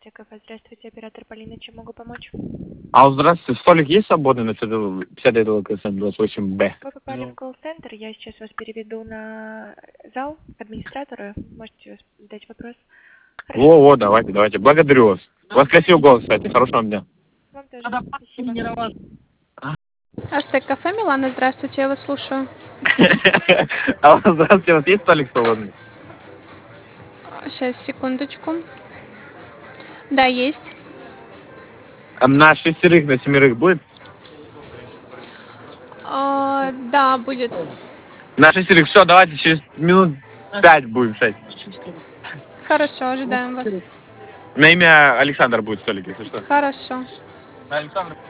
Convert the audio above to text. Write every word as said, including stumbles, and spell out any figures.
Ассорти кафе. Здравствуйте, оператор Полина. Чем могу помочь? А, здравствуйте. Столик есть свободный на пятьдесят девятого КСМ двадцать восемь Б? Вы попали в колл-центр. Я сейчас вас переведу на зал к администратору. Можете задать вопрос. Хорошо. Во-во, давайте, давайте. Благодарю вас. У вас красивый голос, кстати. Хорошего вам дня. Вам тоже. Спасибо. Аштек кафе, Милана, здравствуйте, я вас слушаю. А здравствуйте, у вас есть столик свободный? Сейчас, секундочку. Да, есть. На шестерых, на семерых будет? А, да, будет. На шестерых. Все, давайте через минут пять будем, шесть. Хорошо, ожидаем вас. На имя Александр будет столик, если что. Хорошо. Александр.